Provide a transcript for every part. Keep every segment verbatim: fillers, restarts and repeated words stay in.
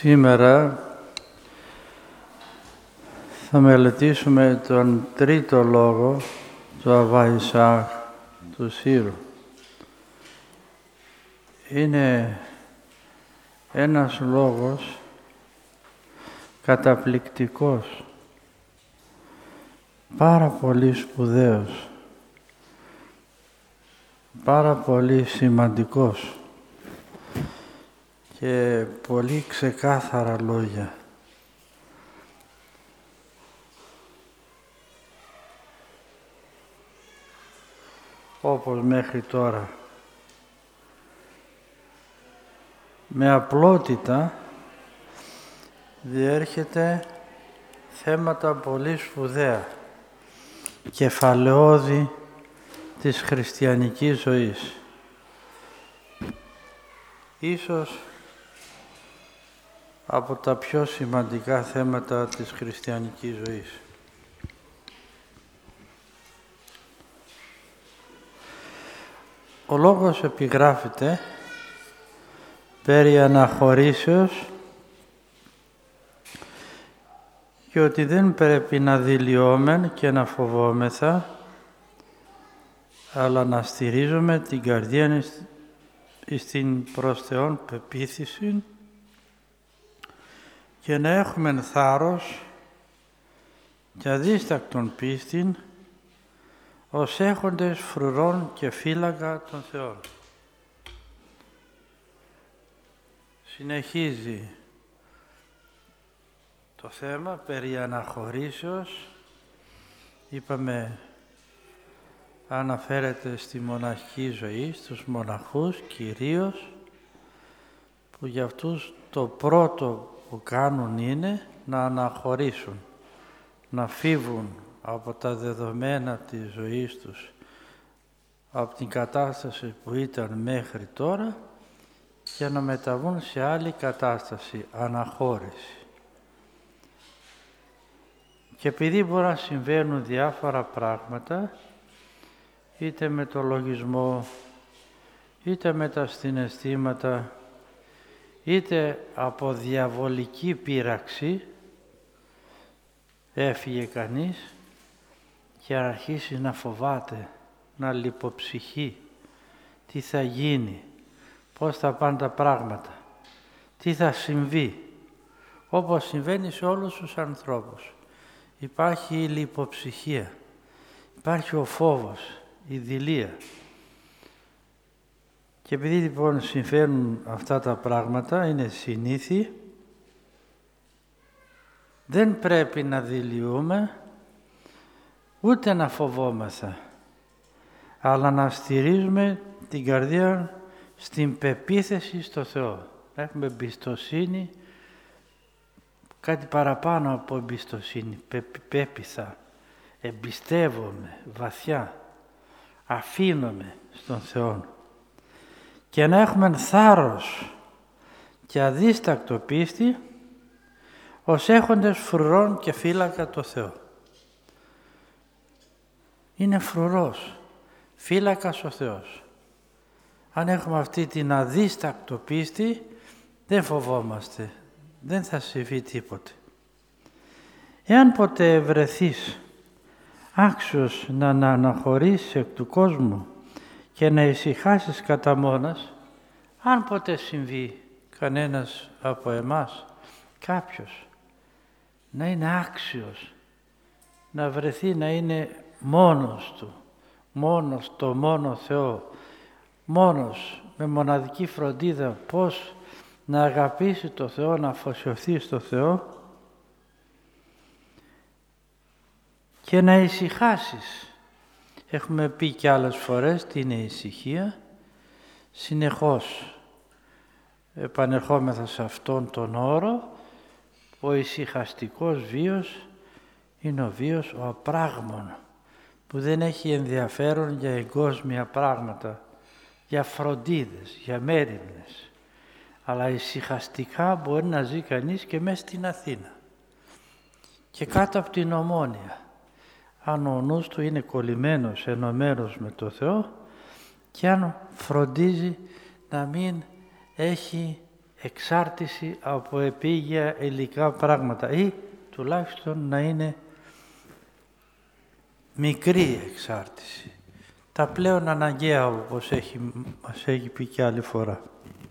Σήμερα θα μελετήσουμε τον τρίτο λόγο του Αββά Ισαάκ, του Σύρου. Είναι ένας λόγος καταπληκτικός, πάρα πολύ σπουδαίος, πάρα πολύ σημαντικός και πολύ ξεκάθαρα λόγια. Όπως μέχρι τώρα. Με απλότητα διέρχεται θέματα πολύ σπουδαία, κεφαλαιώδη της χριστιανικής ζωής. Ίσως από τα πιο σημαντικά θέματα της χριστιανικής ζωής. Ο λόγος επιγράφεται περί αναχωρήσεως και ότι δεν πρέπει να δειλιόμεν και να φοβόμεθα, αλλά να στηρίζουμε την καρδία στην προς Θεόν πεποίθηση και να έχουμε θάρρος και αδίστακτον πίστην ως έχοντες φρουρών και φύλακα των Θεών. Συνεχίζει το θέμα περί αναχωρήσεως. Είπαμε, αναφέρεται στη μοναχική ζωή, στους μοναχούς κυρίως, που για αυτούς το πρώτο που κάνουν είναι να αναχωρήσουν, να φύγουν από τα δεδομένα της ζωής τους, από την κατάσταση που ήταν μέχρι τώρα και να μεταβούν σε άλλη κατάσταση, αναχώρηση. Και επειδή μπορεί να συμβαίνουν διάφορα πράγματα, είτε με το λογισμό, είτε με τα συναισθήματα, είτε από διαβολική πείραξη, έφυγε κανείς και αρχίσει να φοβάται, να λιποψυχεί, τι θα γίνει, πώς θα πάνε τα πράγματα, τι θα συμβεί, όπως συμβαίνει σε όλους τους ανθρώπους. Υπάρχει η λιποψυχία, υπάρχει ο φόβος, η δειλία. Και επειδή λοιπόν συμβαίνουν αυτά τα πράγματα, είναι συνήθη, δεν πρέπει να δειλιούμε, ούτε να φοβόμαστε, αλλά να στηρίζουμε την καρδία στην πεποίθηση στο Θεό. Να έχουμε εμπιστοσύνη, κάτι παραπάνω από εμπιστοσύνη, πέπιθα, εμπιστεύομαι βαθιά, αφήνομαι στον Θεό. Και να έχουμε θάρρος και αδίστακτο πίστη ως έχοντες φρουρών και φύλακα το Θεό. Είναι φρουρός, φύλακας ο Θεός. Αν έχουμε αυτή την αδίστακτο πίστη, δεν φοβόμαστε, δεν θα συμβεί τίποτε. Εάν ποτέ βρεθείς άξιος να αναχωρήσεις εκ του κόσμου και να ησυχάσεις κατά μόνας, αν ποτέ συμβεί κανένας από εμάς, κάποιος, να είναι άξιος, να βρεθεί να είναι μόνος του, μόνος το μόνο Θεό, μόνος με μοναδική φροντίδα πώς να αγαπήσει το Θεό, να αφοσιωθεί στο Θεό και να ησυχάσεις. Έχουμε πει και άλλες φορές τι είναι η ησυχία. Συνεχώς επανερχόμεθα σε αυτόν τον όρο. Ο ησυχαστικός βίος είναι ο βίος ο απράγμων, που δεν έχει ενδιαφέρον για εγκόσμια πράγματα, για φροντίδες, για μέριμνες. Αλλά ησυχαστικά μπορεί να ζει κανείς και μέσα στην Αθήνα και κάτω από την Ομόνια. Αν ο νους του είναι κολλημένος, ενωμένος με το Θεό και αν φροντίζει να μην έχει εξάρτηση από επίγεια υλικά πράγματα ή τουλάχιστον να είναι μικρή εξάρτηση. Τα πλέον αναγκαία, όπως έχει, μας έχει πει και άλλη φορά.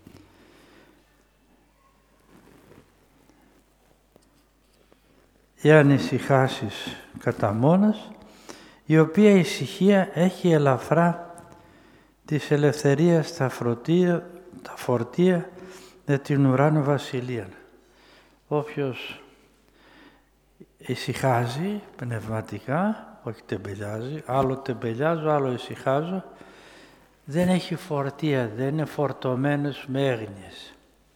Οι ανησυχάσεις κατά μόνας, η οποία ησυχία έχει ελαφρά της ελευθερίας τα, φροντία, τα φορτία με την ουράνιο βασιλεία. Όποιος ησυχάζει πνευματικά, όχι τεμπελιάζει, άλλο τεμπελιάζω, άλλο ησυχάζω, δεν έχει φορτία, δεν είναι φορτωμένος με έγνοιες.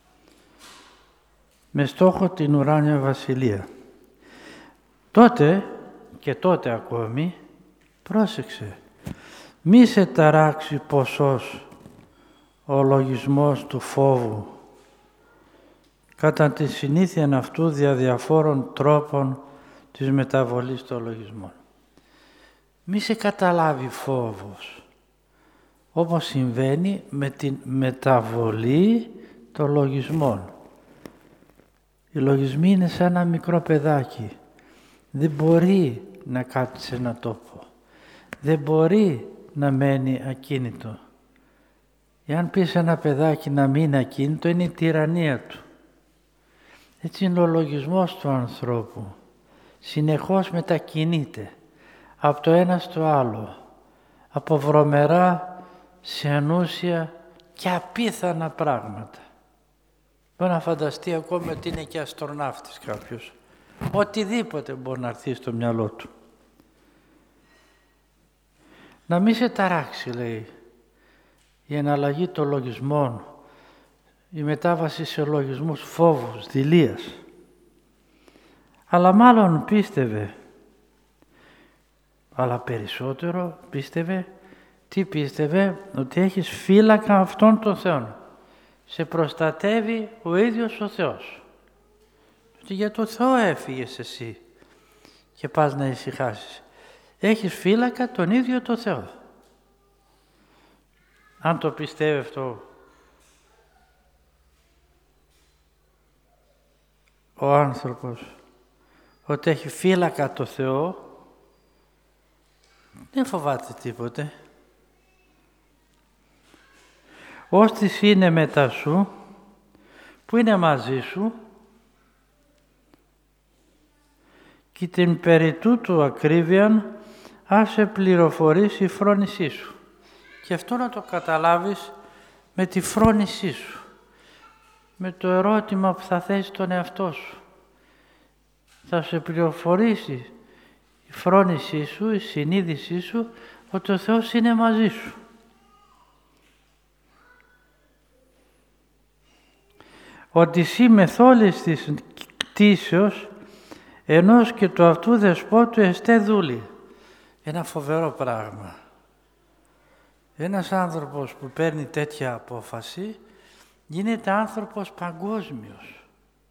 Με στόχο την ουράνια βασιλεία. Τότε και τότε ακόμη, πρόσεξε, μη σε ταράξει ποσός ο λογισμός του φόβου κατά τη συνήθεια αυτού δια διαφόρων τρόπων της μεταβολής των λογισμών. Μη σε καταλάβει φόβος, όπως συμβαίνει με την μεταβολή των λογισμών. Οι λογισμοί είναι σαν ένα μικρό παιδάκι. Δεν μπορεί να κάτσει σε ένα τόπο. Δεν μπορεί να μένει ακίνητο. Εάν πεις ένα παιδάκι να μείνει ακίνητο, είναι η τυραννία του. Έτσι είναι ο λογισμός του ανθρώπου. Συνεχώς μετακινείται από το ένα στο άλλο, από βρωμερά σε ανούσια και απίθανα πράγματα. Μπορεί να φανταστεί ακόμα ότι είναι και αστροναύτης κάποιος. Οτιδήποτε μπορεί να έρθει στο μυαλό του. Να μην σε ταράξει, λέει, η εναλλαγή των λογισμών, η μετάβαση σε λογισμούς φόβους, δειλίας. Αλλά μάλλον πίστευε, αλλά περισσότερο πίστευε, τι πίστευε, ότι έχεις φύλακα αυτών των Θεών. Σε προστατεύει ο ίδιος ο Θεός. Ότι για το Θεό έφυγες εσύ και πας να ησυχάσεις. Έχεις φύλακα τον ίδιο το Θεό. Αν το πιστεύει αυτό ο άνθρωπος, ότι έχει φύλακα το Θεό, δεν φοβάται τίποτε. Όστις είναι μετά σου, που είναι μαζί σου, και την περί τούτου ακρίβειαν ας σε πληροφορήσει η φρόνησή σου. Και αυτό να το καταλάβεις με τη φρόνησή σου, με το ερώτημα που θα θέσεις τον εαυτό σου. Θα σε πληροφορήσει η φρόνησή σου, η συνείδησή σου, ότι ο Θεός είναι μαζί σου. Ότι εσύ μεθόλης της κτήσεως ενός και του αυτού δεσπότου εστέ δούλη. Ένα φοβερό πράγμα. Ένας άνθρωπος που παίρνει τέτοια απόφαση γίνεται άνθρωπος παγκόσμιος.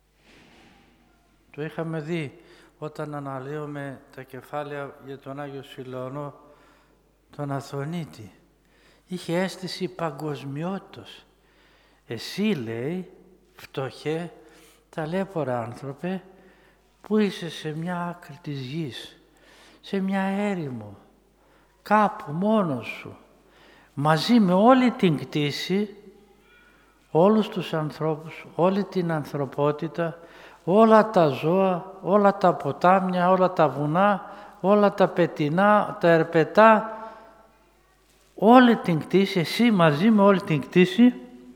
Το είχαμε δει όταν αναλύουμε τα κεφάλαια για τον Άγιο Σιλεωνό τον Αθωνίτη. Είχε αίσθηση παγκοσμιότητας. Εσύ, λέει, φτωχέ, ταλέπορα άνθρωπε, που είσαι σε μια άκρη της γης, σε μια έρημο, κάπου μόνος σου, μαζί με όλη την κτήση, όλους τους ανθρώπους, όλη την ανθρωπότητα, όλα τα ζώα, όλα τα ποτάμια, όλα τα βουνά, όλα τα πετινά, τα ερπετά, όλη την κτήση, εσύ μαζί με όλη την κτήση,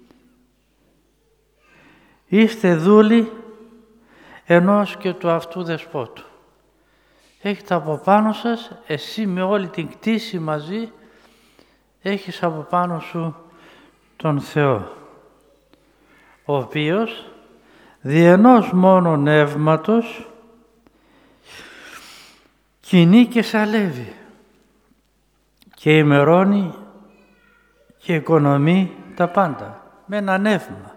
είστε δούλοι ενός και του αυτού δεσπότου. Έχετε από πάνω σας, εσύ με όλη την κτήση μαζί, έχεις από πάνω σου τον Θεό, ο οποίος δι' ενός μόνο νεύματος κινεί και σαλεύει και ημερώνει και οικονομεί τα πάντα με ένα νεύμα.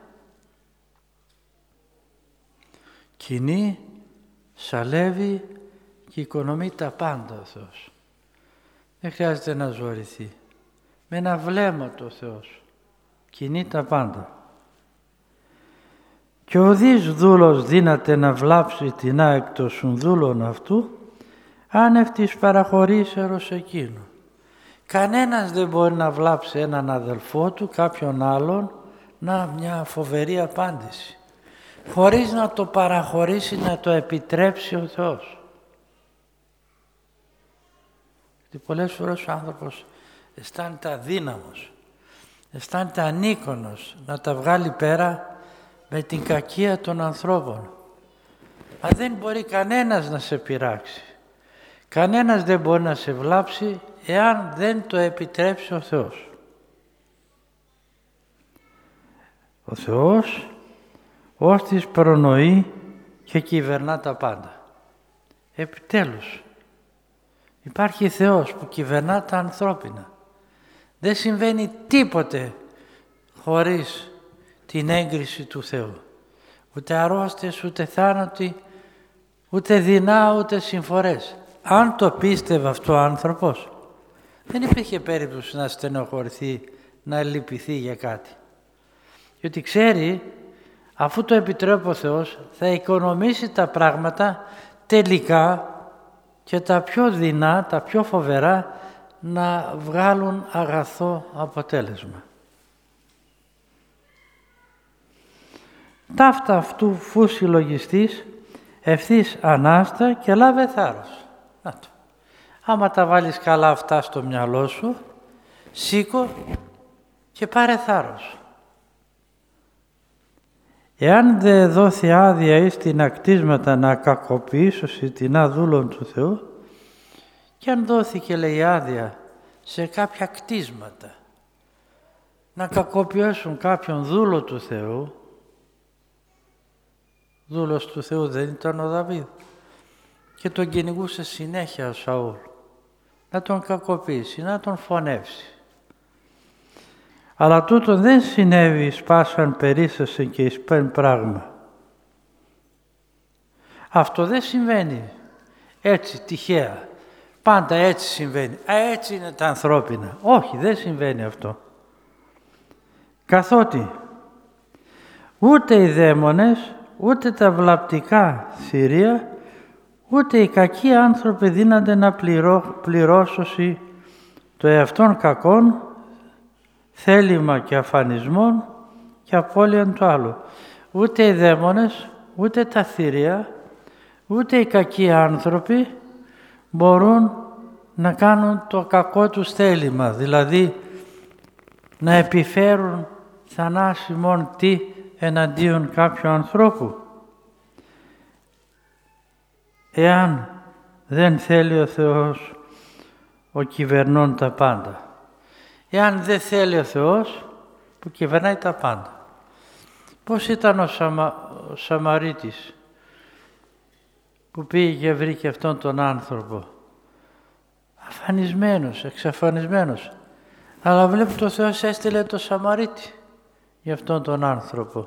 Κινεί, σαλεύει και οικονομεί τα πάντα ο Θεός. Δεν χρειάζεται να ζωρηθεί. Με ένα βλέμμα το Θεός κινεί τα πάντα. και ουδής δούλος δύναται να βλάψει την άεκτος δούλων αυτού, άνευ της παραχωρήσεως εκείνου. Κανένας δεν μπορεί να βλάψει έναν αδελφό του, κάποιον άλλον, να μια φοβερή απάντηση, χωρίς να το παραχωρήσει, να το επιτρέψει ο Θεός. Γιατί πολλές φορές ο άνθρωπος αισθάνεται αδύναμος, αισθάνεται ανίκονος να τα βγάλει πέρα με την κακία των ανθρώπων. Μα δεν μπορεί κανένας να σε πειράξει. Κανένας δεν μπορεί να σε βλάψει εάν δεν το επιτρέψει ο Θεός. Ο Θεός ώστις προνοεί και κυβερνά τα πάντα. Επιτέλους, υπάρχει Θεός που κυβερνά τα ανθρώπινα. Δεν συμβαίνει τίποτε χωρίς την έγκριση του Θεού. Ούτε αρρώστιες, ούτε θάνατοι, ούτε δεινά, ούτε συμφορές. Αν το πίστευε αυτό ο άνθρωπος, δεν υπήρχε περίπτωση να στενοχωρηθεί, να λυπηθεί για κάτι. Γιατί ξέρει, αφού το επιτρέπει ο Θεός, θα οικονομήσει τα πράγματα τελικά και τα πιο δεινά, τα πιο φοβερά, να βγάλουν αγαθό αποτέλεσμα. Ταύτα αυτού φου συλλογιστής, ευθύς ανάστα και λάβε θάρρος. Να το. Άμα τα βάλεις καλά αυτά στο μυαλό σου, σήκω και πάρε θάρρος. Εάν δε δόθη άδεια εις την ακτίσματα να κακοποιήσωση την αδούλων του Θεού, και αν δόθηκε, λέει, άδεια σε κάποια κτίσματα να κακοποιήσουν κάποιον δούλο του Θεού, δούλος του Θεού δεν ήταν ο Δαβίδ, και τον κυνηγούσε συνέχεια ο Σαούλ, να τον κακοποιήσει, να τον φωνεύσει. Αλλά τούτο δεν συνέβη εις πάσαν περίσταση και εις πεν πράγμα. Αυτό δεν συμβαίνει έτσι τυχαία. Πάντα έτσι συμβαίνει. Α, έτσι είναι τα ανθρώπινα. Όχι, δεν συμβαίνει αυτό. Καθότι ούτε οι δαίμονες, ούτε τα βλαπτικά θηρία, ούτε οι κακοί άνθρωποι δύνανται να πληρώ, πληρώσωση το εαυτόν κακόν, θέλημα και αφανισμόν και απώλειαν του άλλου. Ούτε οι δαίμονες, ούτε τα θηρία, ούτε οι κακοί άνθρωποι μπορούν να κάνουν το κακό τους θέλημα, δηλαδή να επιφέρουν θανάσιμον τι εναντίον κάποιου ανθρώπου. Εάν δεν θέλει ο Θεός ο κυβερνών τα πάντα. Εάν δεν θέλει ο Θεός που κυβερνάει τα πάντα. Πώς ήταν ο, Σαμα, ο Σαμαρίτης που πήγε και βρήκε αυτόν τον άνθρωπο. Αφανισμένος, εξαφανισμένος. Αλλά βλέπει το Θεός έστειλε το Σαμαρίτη για αυτόν τον άνθρωπο.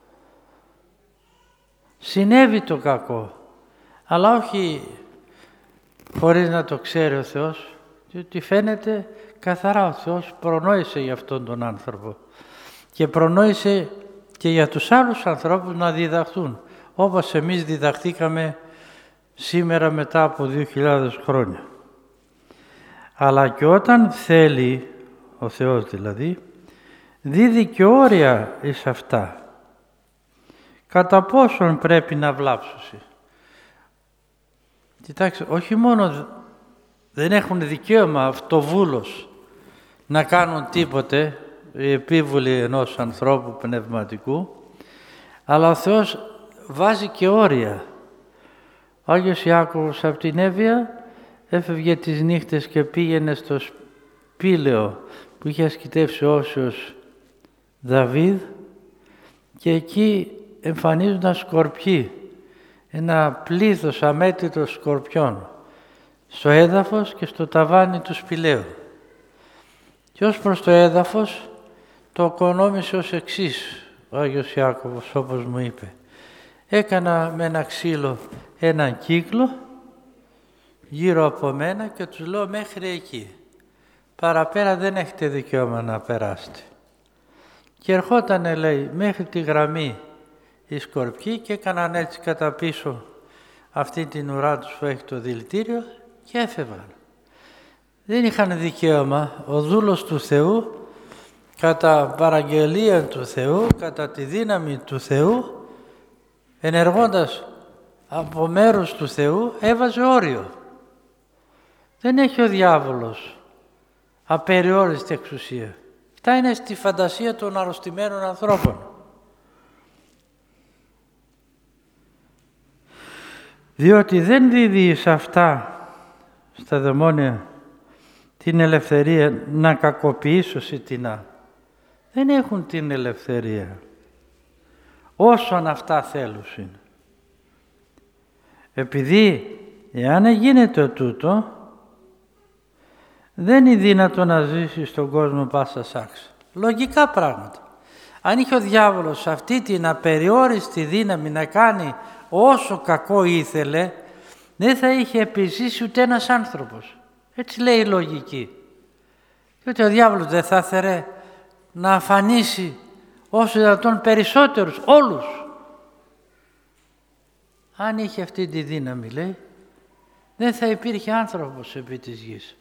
Συνέβη το κακό, αλλά όχι χωρίς να το ξέρει ο Θεός, διότι φαίνεται καθαρά ο Θεός προνόησε για αυτόν τον άνθρωπο και προνόησε και για τους άλλους ανθρώπους να διδαχθούν, όπως εμείς διδαχθήκαμε σήμερα μετά από δύο χιλιάδες χρόνια. Αλλά και όταν θέλει, ο Θεός δηλαδή, δίδει και όρια εις αυτά. Κατά πόσον πρέπει να βλάψουσει. Κοιτάξτε, όχι μόνο δεν έχουν δικαίωμα αυτοβούλος να κάνουν τίποτε, οι επίβουλοι ενός ανθρώπου πνευματικού, αλλά ο Θεός βάζει και όρια. Ο Άγιος Ιάκωβος από την Εύβοια έφευγε τις νύχτες και πήγαινε στο σπήλαιο που είχε ασκητεύσει όσιος Δαβίδ και εκεί εμφανίζονταν σκορπιοί, ένα πλήθος αμέτρητων σκορπιών στο έδαφος και στο ταβάνι του σπηλαίου. Και ως προς το έδαφος το οικονόμησε ως εξής ο Άγιος Ιάκωβος, όπως μου είπε. Έκανα με ένα ξύλο έναν κύκλο γύρω από μένα και τους λέω μέχρι εκεί. Παραπέρα δεν έχετε δικαίωμα να περάσετε. Και ερχότανε, λέει, μέχρι τη γραμμή οι σκορπιοί και έκαναν έτσι κατά πίσω αυτή την ουρά τους που έχει το δηλητήριο και έφευγαν. Δεν είχαν δικαίωμα ο δούλος του Θεού κατά παραγγελία του Θεού, κατά τη δύναμη του Θεού, ενεργώντας από μέρους του Θεού, έβαζε όριο. Δεν έχει ο διάβολος απεριόριστη εξουσία. Αυτά είναι στη φαντασία των αρρωστημένων ανθρώπων. Διότι δεν δίδει σε αυτά, στα δαιμόνια, την ελευθερία να κακοποιήσω τεινά. Δεν έχουν την ελευθερία. Όσον αυτά θέλουν. Επειδή, εάν γίνεται τούτο, δεν είναι δύνατο να ζήσει στον κόσμο πάσα σάξη. Λογικά πράγματα. Αν είχε ο διάβολος αυτή την απεριόριστη δύναμη να κάνει όσο κακό ήθελε, δεν θα είχε επιζήσει ούτε ένας άνθρωπος. Έτσι λέει η λογική. Διότι ο διάβολος δεν θα ήθελε να αφανίσει όσο δυνατόν περισσότερους, όλους. Αν είχε αυτή τη δύναμη, λέει, δεν θα υπήρχε άνθρωπος επί της γης.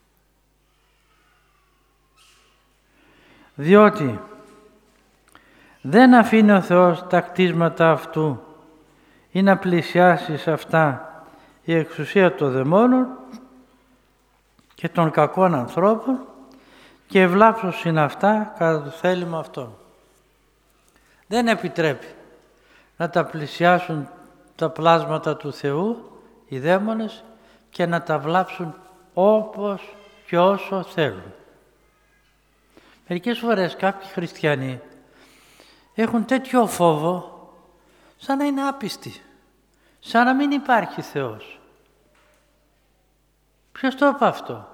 Διότι δεν αφήνει ο Θεός τα κτίσματα αυτού ή να πλησιάσει σε αυτά η εξουσία των δαιμόνων και των κακών ανθρώπων και ευλάψος είναι αυτά κατά το θέλημα αυτών. Δεν επιτρέπει να τα πλησιάσουν τα πλάσματα του Θεού οι δαίμονες και να τα βλάψουν όπως και όσο θέλουν. Μερικές φορές κάποιοι χριστιανοί έχουν τέτοιο φόβο σαν να είναι άπιστοι, σαν να μην υπάρχει Θεός. Ποιος το είπε αυτό?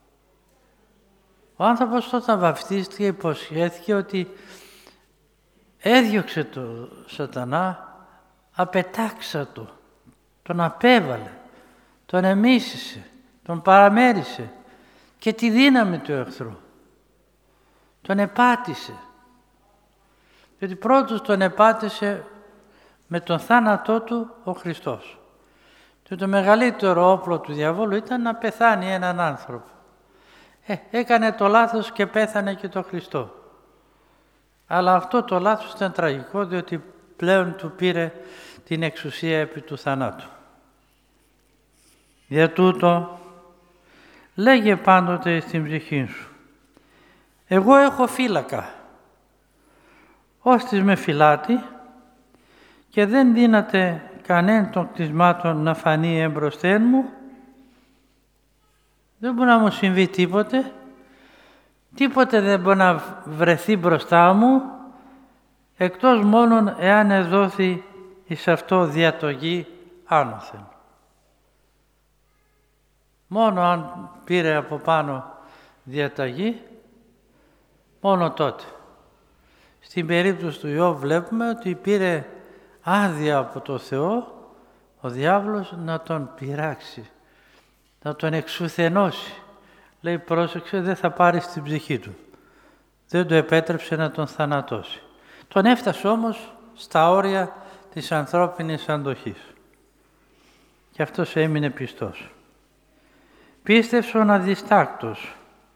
Ο άνθρωπος όταν βαφτίστηκε υποσχέθηκε ότι έδιωξε το σατανά, απετάξα το, τον απέβαλε, τον εμίσησε, τον παραμέρισε και τη δύναμη του εχθρού. Τον επάτησε. Γιατί πρώτος τον επάτησε με τον θάνατό του ο Χριστός. Και το μεγαλύτερο όπλο του διαβόλου ήταν να πεθάνει έναν άνθρωπο. Ε, έκανε το λάθος και πέθανε και το Χριστό. Αλλά αυτό το λάθος ήταν τραγικό, διότι πλέον του πήρε την εξουσία επί του θανάτου. Για τούτο, λέγε πάντοτε στην ψυχή σου, εγώ έχω φύλακα, ώστις με φυλάτη και δεν δύναται κανέν των κτισμάτων να φανεί εμπροσθέν μου, δεν μπορεί να μου συμβεί τίποτε, τίποτε δεν μπορεί να βρεθεί μπροστά μου, εκτός μόνον εάν εδόθη εις αυτό διατογή άνωθεν. Μόνο αν πήρε από πάνω διαταγή, μόνο τότε. Στην περίπτωση του Ιώβ βλέπουμε ότι πήρε άδεια από το Θεό ο διάβολος να τον πειράξει, να τον εξουθενώσει. Λέει πρόσεξε, δεν θα πάρει στην ψυχή του. Δεν του επέτρεψε να τον θανατώσει. Τον έφτασε όμως στα όρια της ανθρώπινης αντοχής. Και αυτός έμεινε πιστός. Πίστευσον αδιστάκτος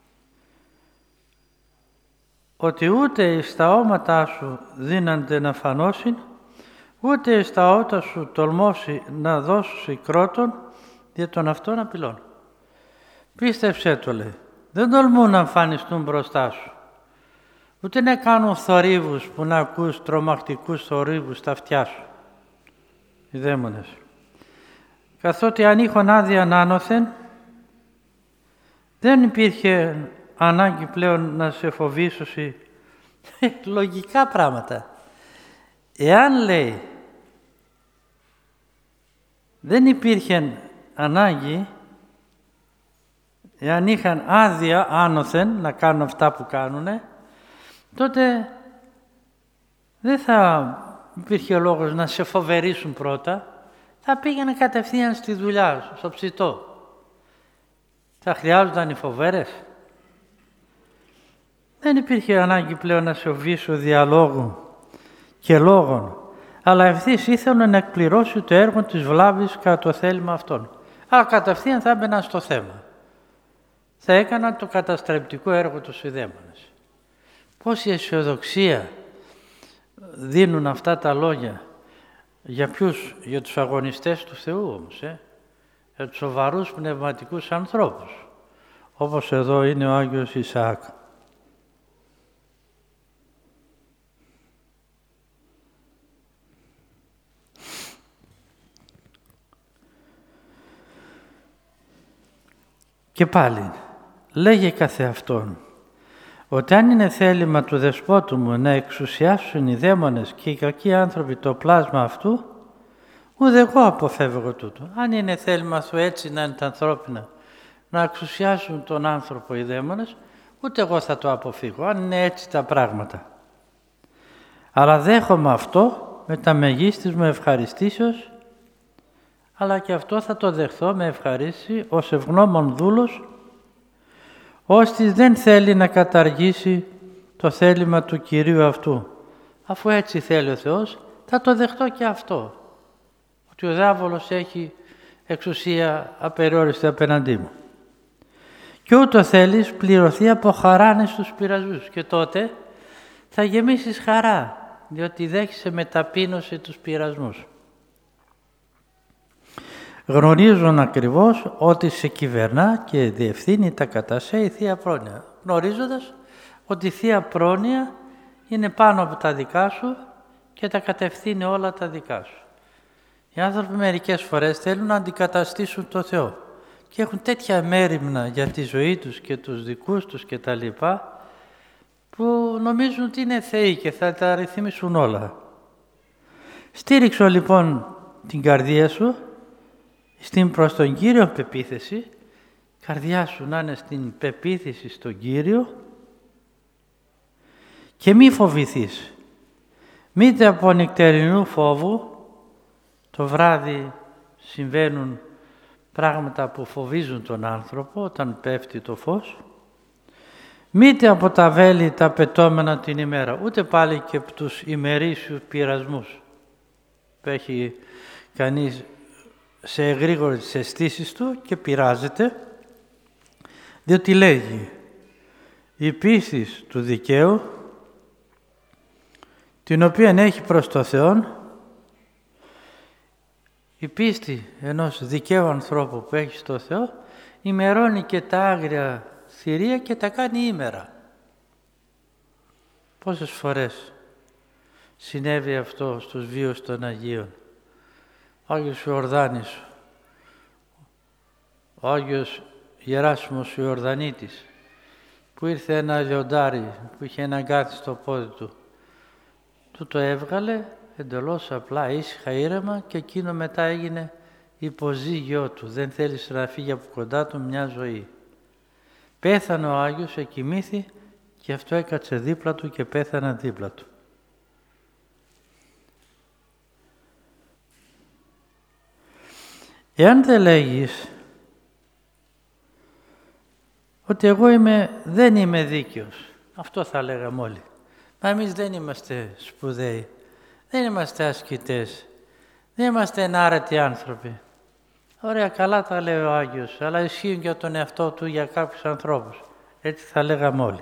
ότι ούτε εις τα όματά σου δύνανται να φανώσουν, ούτε εις τα ότα σου τολμώσει να δώσουν κρότον για τον αυτόν απειλών. Πίστεψέ το, λέει. Δεν τολμούν να εμφανιστούν μπροστά σου. Ούτε να κάνουν θορύβους που να ακούς τρομακτικούς θορύβους στα αυτιά σου. Οι δαίμονες. Καθότι αν είχαν άδεια άνωθεν, δεν υπήρχε ανάγκη πλέον να σε φοβήσουν. Λογικά πράγματα. Εάν, λέει, δεν υπήρχε ανάγκη, εάν είχαν άδεια άνωθεν να κάνουν αυτά που κάνουνε, τότε δεν θα υπήρχε ο λόγος να σε φοβερήσουν πρώτα, θα πήγαινε κατευθείαν στη δουλειά, στο ψητό. Θα χρειάζονταν οι φοβέρες. Δεν υπήρχε ανάγκη πλέον να σε οβήσω διαλόγου και λόγων, αλλά ευθύς ήθελε να εκπληρώσει το έργο της βλάβης κατά το θέλημα αυτών. Αλλά κατευθείαν θα έμπαιναν στο θέμα. Θα έκαναν το καταστρεπτικό έργο τους οι δαίμονες. Πόση αισιοδοξία δίνουν αυτά τα λόγια. Για ποιους? Για τους αγωνιστές του Θεού όμως, ε? Για τους σοβαρούς πνευματικούς ανθρώπους, όπως εδώ είναι ο Άγιος Ισαάκ. Και πάλι, λέγε καθεαυτόν, ότι αν είναι θέλημα του δεσπότου μου να εξουσιάσουν οι δαίμονες και οι κακοί άνθρωποι το πλάσμα αυτού, ούτε εγώ αποφεύγω τούτο. Αν είναι θέλημα του έτσι να είναι τα ανθρώπινα, να εξουσιάσουν τον άνθρωπο οι δαίμονες, ούτε εγώ θα το αποφύγω, αν είναι έτσι τα πράγματα. Αλλά δέχομαι αυτό με τα μεγίστης μου ευχαριστήσεως, αλλά και αυτό θα το δεχθώ με ευχαρίστηση ως ευγνώμων δούλος, ώστις δεν θέλει να καταργήσει το θέλημα του Κυρίου αυτού. Αφού έτσι θέλει ο Θεός, θα το δεχτώ και αυτό, ότι ο διάβολος έχει εξουσία απεριόριστη απέναντί μου. Και ούτω θέλεις πληρωθεί από χαράνες στους πειρασμούς και τότε θα γεμίσεις χαρά, διότι δέχεσαι με ταπείνωση τους πειρασμούς. Γνωρίζουν ακριβώς ότι σε κυβερνά και διευθύνει τα κατά σε η Θεία Πρόνοια, γνωρίζοντας ότι η Θεία Πρόνοια είναι πάνω από τα δικά σου και τα κατευθύνει όλα τα δικά σου. Οι άνθρωποι μερικές φορές θέλουν να αντικαταστήσουν το Θεό και έχουν τέτοια μέριμνα για τη ζωή τους και τους δικούς τους και τα λοιπά, που νομίζουν ότι είναι θεοί και θα τα ρυθμίσουν όλα. Στήριξω λοιπόν την καρδία σου στην προς τον Κύριο πεποίθηση, η καρδιά σου να είναι στην πεποίθηση στον Κύριο και μη φοβηθείς. Μήτε από νυχτερινού φόβου, το βράδυ συμβαίνουν πράγματα που φοβίζουν τον άνθρωπο όταν πέφτει το φως, μήτε από τα βέλη τα πετώμενα την ημέρα, ούτε πάλι και από τους ημερήσιους πειρασμούς που έχει κανείς σε εγρήγορες αισθήσεις του και πειράζεται, διότι λέγει η πίστη του δικαίου, την οποία έχει προς το Θεόν, η πίστη ενός δικαίου ανθρώπου που έχει στο Θεό ημερώνει και τα άγρια θηρία και τα κάνει ήμερα. Πόσες φορές συνέβη αυτό στους βίους των Αγίων. Ο Άγιος Ιορδάνης, ο Άγιος Γεράσιμος Ιορδανίτης, που ήρθε ένα λιοντάρι που είχε ένα γκάτι στο πόδι του, του το έβγαλε εντελώς απλά, ήσυχα, ήρεμα, και εκείνο μετά έγινε υποζύγιο του. Δεν θέλησε να φύγει από κοντά του μια ζωή. Πέθανε ο Άγιος, εκοιμήθη και αυτό έκατσε δίπλα του και πέθανε δίπλα του. Εάν δεν λέγεις ότι εγώ είμαι, δεν είμαι δίκαιος, αυτό θα λέγαμε όλοι. Μα εμείς δεν είμαστε σπουδαίοι, δεν είμαστε ασκητές, δεν είμαστε ενάρετοι άνθρωποι. Ωραία, καλά τα λέει ο Άγιος, αλλά ισχύουν και για τον εαυτό του για κάποιους ανθρώπους. Έτσι θα λέγαμε όλοι.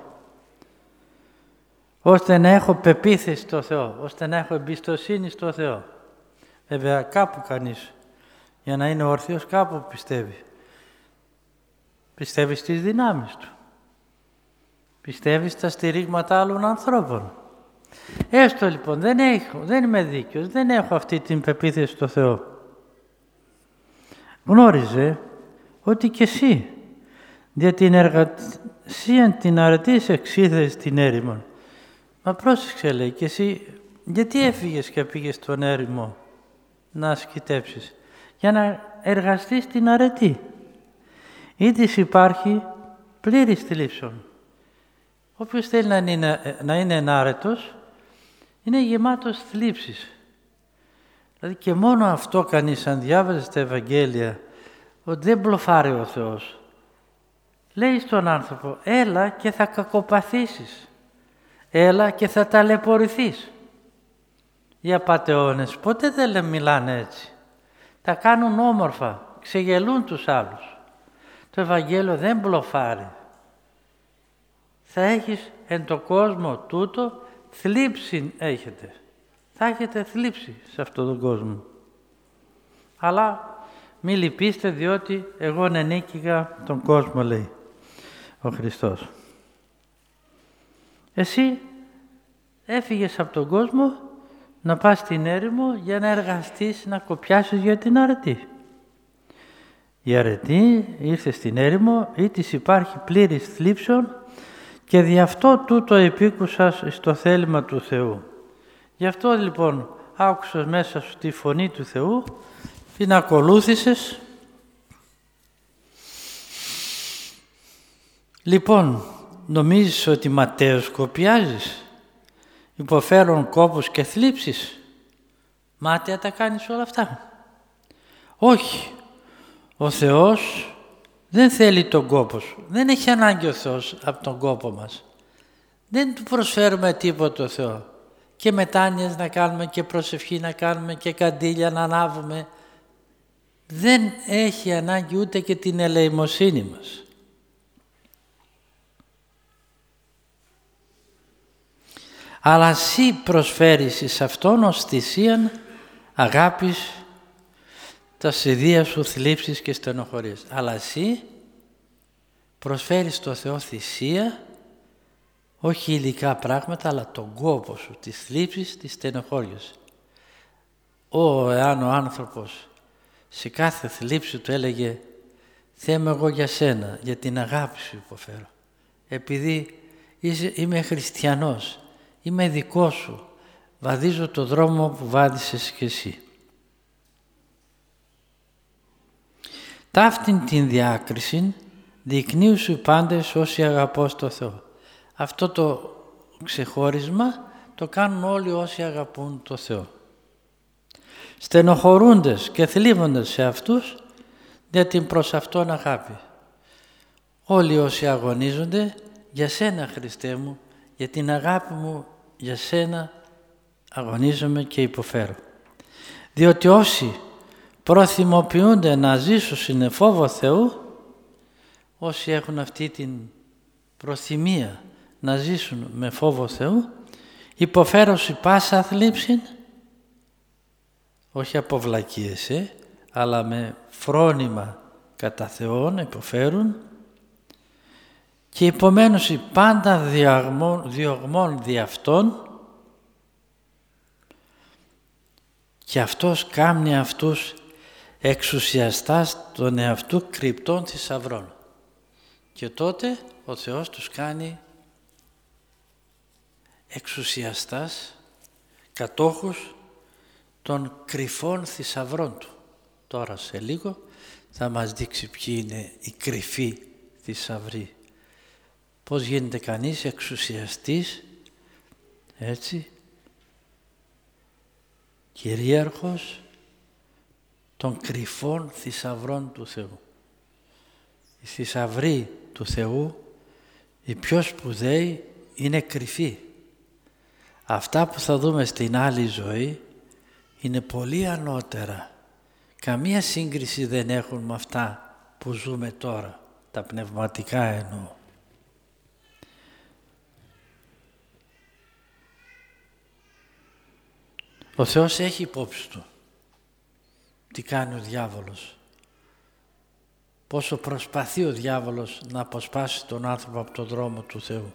Ώστε να έχω πεποίθηση στο Θεό, ώστε να έχω εμπιστοσύνη στο Θεό. Βέβαια κάπου κανείς, για να είναι όρθιος, κάπου πιστεύει. Πιστεύει στις δυνάμεις του. Πιστεύει στα στηρίγματα άλλων ανθρώπων. Έστω λοιπόν, δεν, έχω, δεν είμαι δίκαιος, δεν έχω αυτή την πεποίθηση στο Θεό. Γνώριζε ότι και εσύ, για την εργασία την αρετής εξήθεσαι την έρημο. Μα πρόσεξε, λέει, και εσύ γιατί έφυγες και πήγες στον έρημο να ασκητέψεις? Για να εργαστείς την αρετή. Ήτις υπάρχει πλήρης θλίψεων. Όποιος θέλει να είναι, να είναι ενάρετος, είναι γεμάτος θλίψης. Δηλαδή και μόνο αυτό κανείς, αν διάβαζε τα Ευαγγέλια, ότι δεν μπλοφάρει ο Θεός. Λέει στον άνθρωπο, έλα και θα κακοπαθήσεις. Έλα και θα ταλαιπωρηθείς. Οι απατεώνες ποτέ δεν μιλάνε έτσι. Τα κάνουν όμορφα, ξεγελούν τους άλλους. Το Ευαγγέλιο δεν μπλοφάρει. Θα έχεις εν το κόσμο τούτο θλίψη έχετε. Θα έχετε θλίψη σε αυτόν τον κόσμο. Αλλά μη λυπήστε διότι εγώ ενίκηγα τον κόσμο, λέει ο Χριστός. Εσύ έφυγες από τον κόσμο να πας στην έρημο για να εργαστείς, να κοπιάσεις για την αρετή. Η αρετή ήρθε στην έρημο ή της υπάρχει πλήρης θλίψεων και δι' αυτό τούτο επίκουσας στο θέλημα του Θεού. Γι' αυτό λοιπόν άκουσες μέσα σου τη φωνή του Θεού, την ακολούθησες. Λοιπόν, νομίζεις ότι ματέως κοπιάζεις, υποφέρουν κόπους και θλίψεις, μάταια τα κάνεις όλα αυτά? Όχι, ο Θεός δεν θέλει τον κόπο σου, δεν έχει ανάγκη ο Θεός από τον κόπο μας. Δεν του προσφέρουμε τίποτα ο Θεό. Και μετάνοιες να κάνουμε και προσευχή να κάνουμε και καντήλια να ανάβουμε. Δεν έχει ανάγκη ούτε και την ελεημοσύνη μας. Αλλά εσύ προσφέρεις εις Αυτόν ως θυσίαν αγάπης τα σιδεία σου θλίψεις και στενοχωρίες. Αλλά εσύ προσφέρεις στο Θεό θυσία, όχι υλικά πράγματα, αλλά τον κόπο σου, τις θλίψεις, τις στενοχώριες. Ω, εάν ο άνθρωπος σε κάθε θλίψη του έλεγε «Θεέ μου, εγώ για σένα, για την αγάπη σου υποφέρω, επειδή είσαι, είμαι χριστιανός, είμαι δικός σου, βαδίζω το δρόμο που βάδισες και εσύ». Ταύτην την διάκριση δεικνύου σου πάντες όσοι αγαπώ στο Θεό. Αυτό το ξεχώρισμα το κάνουν όλοι όσοι αγαπούν το Θεό. Στενοχωρούντες και θλίβονται σε αυτούς για την προς Αυτόν αγάπη. Όλοι όσοι αγωνίζονται για σένα, Χριστέ μου, για την αγάπη μου για σένα αγωνίζομαι και υποφέρω. Διότι όσοι προθυμοποιούνται να ζήσουν στην φόβο Θεού, όσοι έχουν αυτή την προθυμία να ζήσουν με φόβο Θεού, υποφέρωση πάσα θλίψη, όχι από βλακίες, ε, αλλά με φρόνημα κατά Θεόν υποφέρουν, και υπομένωση πάντα διωγμών, διωγμών δι' Αυτόν, και Αυτός κάμνει αυτούς εξουσιαστάς των εαυτού κρυπτών θησαυρών. Και τότε ο Θεός τους κάνει εξουσιαστάς, κατόχους των κρυφών θησαυρών Του. Τώρα σε λίγο θα μας δείξει ποιοι είναι οι κρυφοί θησαυροί. Πώς γίνεται κανείς εξουσιαστής, έτσι, κυρίαρχος των κρυφών θησαυρών του Θεού. Οι θησαυροί του Θεού, οι πιο σπουδαίοι, είναι κρυφοί. Αυτά που θα δούμε στην άλλη ζωή είναι πολύ ανώτερα. Καμία σύγκριση δεν έχουν με αυτά που ζούμε τώρα, τα πνευματικά εννοώ. Ο Θεός έχει υπόψη Του τι κάνει ο διάβολος. Πόσο προσπαθεί ο διάβολος να αποσπάσει τον άνθρωπο από τον δρόμο του Θεού.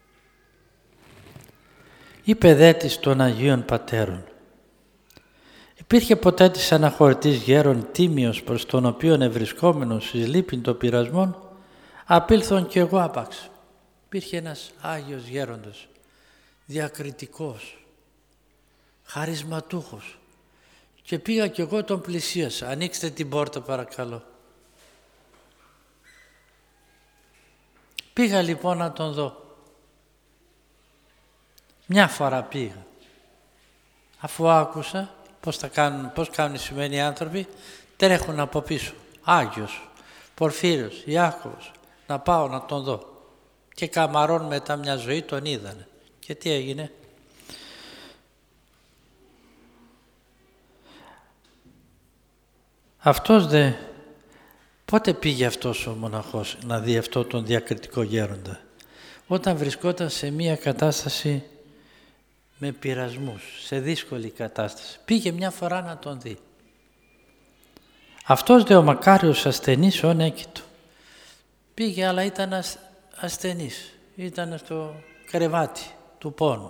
Είπε δε της των Αγίων Πατέρων: υπήρχε ποτέ της αναχωρητής γέρον τίμιος, προς τον οποίον ευρισκόμενος εις λύπην των πειρασμών, απήλθον κι εγώ άπαξ. Υπήρχε ένας Άγιος γέροντας, διακριτικός, χαρισματούχος, και πήγα κι εγώ τον πλησίασα. Ανοίξτε την πόρτα παρακαλώ. Πήγα λοιπόν να τον δω. Μια φορά πήγα. Αφού άκουσα πώς, τα κάνουν, πώς κάνουν οι σημερινοί άνθρωποι, τρέχουν από πίσω. Άγιος, Πορφύριος, Ιάκωβος, να πάω να τον δω. Και καμαρών μετά μια ζωή τον είδανε. Και τι έγινε? Αυτός δε, πότε πήγε αυτός ο μοναχός να δει αυτό τον διακριτικό γέροντα? Όταν βρισκόταν σε μία κατάσταση με πειρασμούς, σε δύσκολη κατάσταση. Πήγε μια φορά να τον δει. Αυτός δε ο μακάριος ασθενής όν έκειτο. Πήγε αλλά ήταν ασθενής, ήταν στο κρεβάτι του πόνου.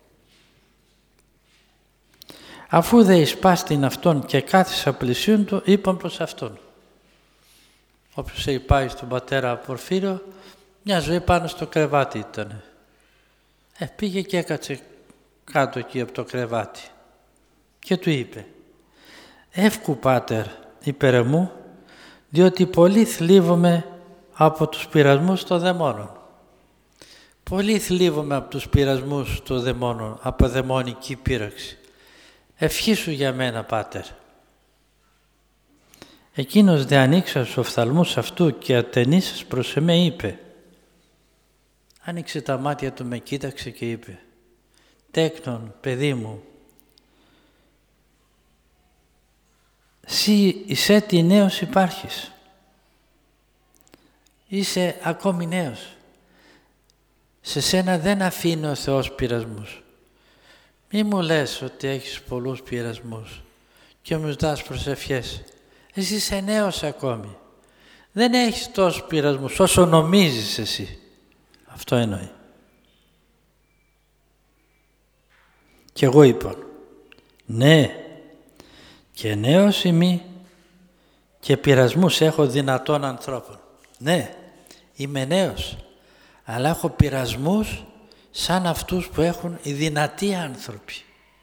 Αφού δε εισπάστην αυτόν και κάθισα πλησίον του, είπαν προς αυτόν. Όποιος έχει πάει στον πατέρα Πορφύριο, μια ζωή πάνω στο κρεβάτι ήταν. Ε, πήγε και έκατσε κάτω εκεί από το κρεβάτι και του είπε, «Εύκου, Πάτερ, υπέρ μου, διότι πολύ θλίβομαι από τους πειρασμούς των δαιμόνων». Πολύ θλίβομαι από τους πειρασμούς των δαιμόνων, από δαιμονική πείραξη. Ευχήσου για μένα, Πάτερ. Εκείνος δε ανοίξα στους οφθαλμούς αυτού και ατενίσας προς εμέ είπε. Άνοιξε τα μάτια του, με κοίταξε και είπε, «Τέκνον, παιδί μου, σύ είσαι τι νέος υπάρχεις. Είσαι ακόμη νέος. Σε σένα δεν αφήνει ο Θεός πειρασμούς. Μη μου λες ότι έχεις πολλούς πειρασμούς και μου ζητάς προσευχές. Εσύ είσαι νέος ακόμη. Δεν έχεις τόσους πειρασμούς όσο νομίζεις εσύ». Αυτό εννοεί. Και εγώ είπα, ναι, και νέος είμαι και πειρασμούς έχω δυνατών ανθρώπων. Ναι, είμαι νέος, αλλά έχω πειρασμούς σαν αυτούς που έχουν οι δυνατοί άνθρωποι.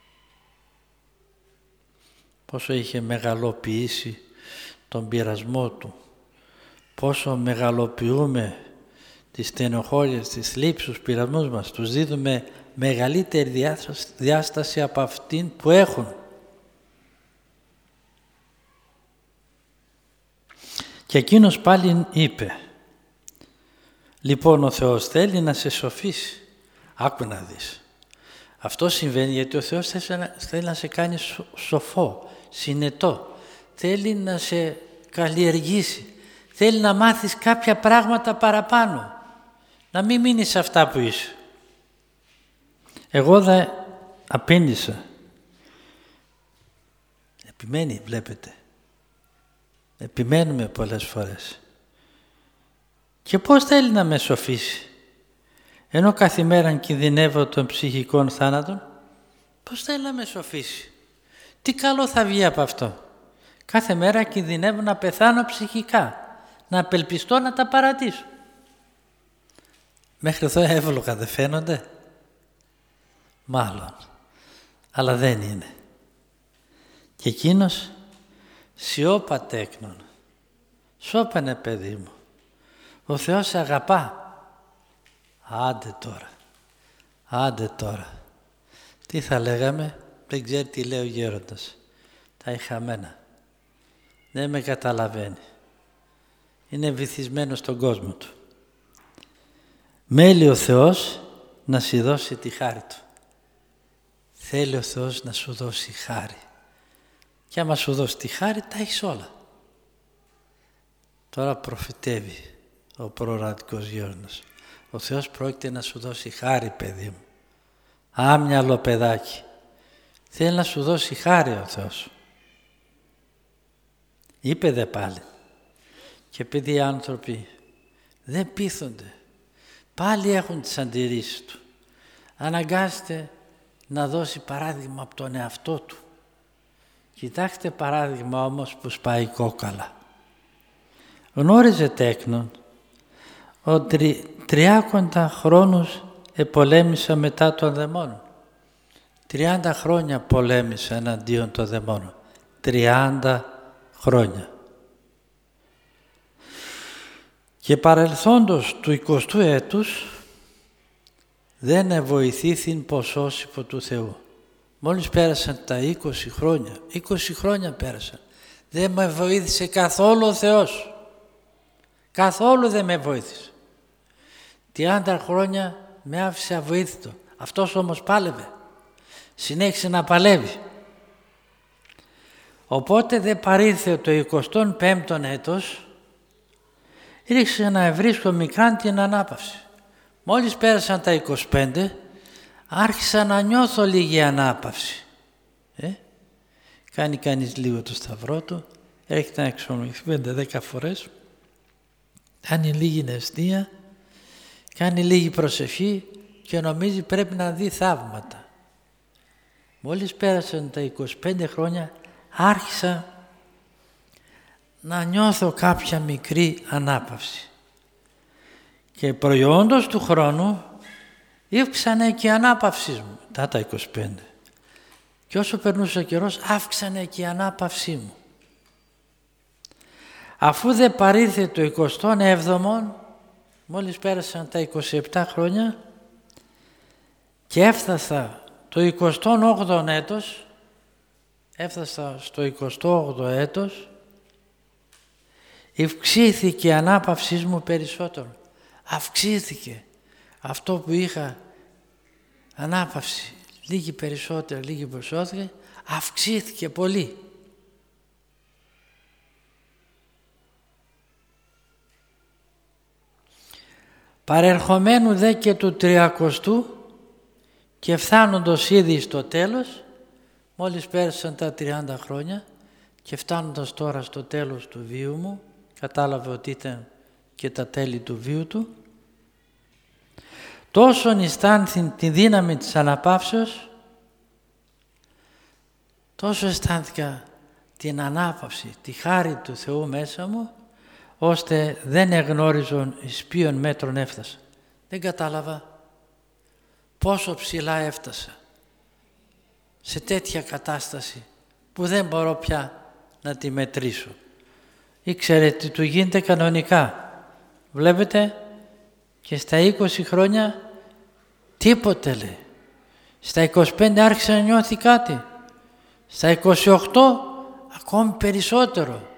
Πόσο είχε μεγαλοποιήσει τον πειρασμό του, πόσο μεγαλοποιούμε τις στενοχώριες, τις θλίψεις, τους πειρασμούς μας, τους δίδουμε μεγαλύτερη διάσταση από αυτήν που έχουν. Και εκείνος πάλι είπε, λοιπόν ο Θεός θέλει να σε σοφήσει. Άκου να δεις. Αυτό συμβαίνει γιατί ο Θεός θέλει να σε κάνει σοφό, συνετό. Θέλει να σε καλλιεργήσει. Θέλει να μάθεις κάποια πράγματα παραπάνω. Να μην μείνεις σε αυτά που είσαι. Εγώ δε απήντησα. Επιμένει, βλέπετε. Επιμένουμε πολλές φορές. Και πώς θέλει να με σοφήσει? Ενώ κάθε μέρα κινδυνεύω των ψυχικών θάνατων, πώς θέλει να με σοφήσει? Τι καλό θα βγει από αυτό? Κάθε μέρα κινδυνεύω να πεθάνω ψυχικά, να απελπιστώ, να τα παρατήσω. Μέχρι εδώ εύλογα δεν φαίνονται? Μάλλον, αλλά δεν είναι. Και εκείνος σιώπα τέκνον. Σώπανε, παιδί μου. Ο Θεός σε αγαπά. Άντε τώρα. Άντε τώρα. Τι θα λέγαμε? Δεν ξέρει τι λέει ο γέροντας. Τα ηχαμένα. Δεν με καταλαβαίνει. Είναι βυθισμένο στον κόσμο του. Μέλει ο Θεός να σου δώσει τη χάρη Του. Θέλει ο Θεός να σου δώσει χάρη. Και άμα σου δώσει τη χάρη, τα έχεις όλα. Τώρα προφητεύει ο προορατικός γέροντας. Ο Θεός πρόκειται να σου δώσει χάρη, παιδί μου. Άμυαλο παιδάκι. Θέλει να σου δώσει χάρη ο Θεός. Είπε δε πάλι. Και επειδή οι άνθρωποι δεν πείθονται, πάλι έχουν τις αντιρρήσεις του. Αναγκάζεται να δώσει παράδειγμα από τον εαυτό του. Κοιτάξτε παράδειγμα όμως που σπάει κόκαλα. Γνώριζε τέκνον ότι τριάκοντα χρόνους επολέμησα μετά των δαιμόνων. Τριάντα χρόνια πολέμησα εναντίον των δαιμόνων. Τριάντα χρόνια. Και παρελθόντος του εικοστού έτους δεν εβοηθήθην ποσός υπό του Θεού. Μόλις πέρασαν τα είκοσι χρόνια, είκοσι χρόνια πέρασαν. Δεν με βοήθησε καθόλου ο Θεός. Καθόλου δεν με βοήθησε. τριάντα χρόνια με άφησε αβοήθητο. Αυτός όμως πάλευε. Συνέχισε να παλεύει. Οπότε δε παρήλθε το εικοστό πέμπτο έτος, ήρθε να ευρίσκω μικράν την ανάπαυση. Μόλις πέρασαν τα είκοσι πέντε, άρχισα να νιώθω λίγη ανάπαυση. Ε? Κάνει κανείς λίγο το σταυρό του, έρχεται να εξομολογηθεί πέντε δέκα φορές, κάνει λίγη νηστεία, κάνει λίγη προσευχή και νομίζει πρέπει να δει θαύματα. Μόλις πέρασαν τα είκοσι πέντε χρόνια, άρχισα να νιώθω κάποια μικρή ανάπαυση. Και προϊόντος του χρόνου ύφξανε και η ανάπαυσή μου, τα τα είκοσι πέντε. Και όσο περνούσε ο καιρός, αύξανε και η ανάπαυσή μου. Αφού δε παρήλθε το εικοστό έβδομο, μόλις πέρασαν τα είκοσι επτά χρόνια και έφτασα το εικοστό όγδοο έτος, έφτασα στο εικοστό όγδοο έτος, ευξήθηκε η ανάπαυσή μου περισσότερο. Αυξήθηκε αυτό που είχα ανάπαυση, λίγη περισσότερο, λίγη περισσότερο, αυξήθηκε πολύ. Παρερχομένου δε και του τριακοστού και φτάνοντος ήδη στο τέλος, μόλις πέρασαν τα τριάντα χρόνια και φτάνοντας τώρα στο τέλος του βίου μου, κατάλαβε ότι ήταν και τα τέλη του βίου του, τόσον αισθάνθη τη δύναμη της αναπαύσεως, τόσο αισθάνθηκα την ανάπαυση, τη χάρη του Θεού μέσα μου, ώστε δεν εγνώριζον εις ποιον μέτρον έφτασα. Δεν κατάλαβα πόσο ψηλά έφτασα σε τέτοια κατάσταση που δεν μπορώ πια να τη μετρήσω. Ήξερε τι του γίνεται κανονικά. Βλέπετε, και στα είκοσι χρόνια τίποτε λέει. Στα είκοσι πέντε άρχισε να νιώθει κάτι. Στα είκοσι οκτώ ακόμη περισσότερο.